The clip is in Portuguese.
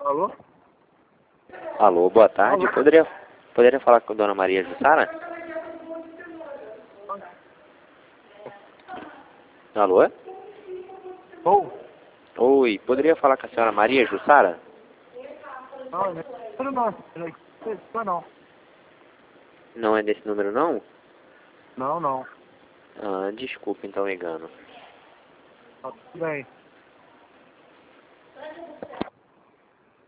Alô? Alô, boa tarde. Alô? Poderia falar com a dona Maria Jussara? Alô? Ou? Oi, poderia falar com a senhora Maria Jussara? Não. Não é desse número, não? Não. Ah, desculpa, então, engano. Tá tudo bem.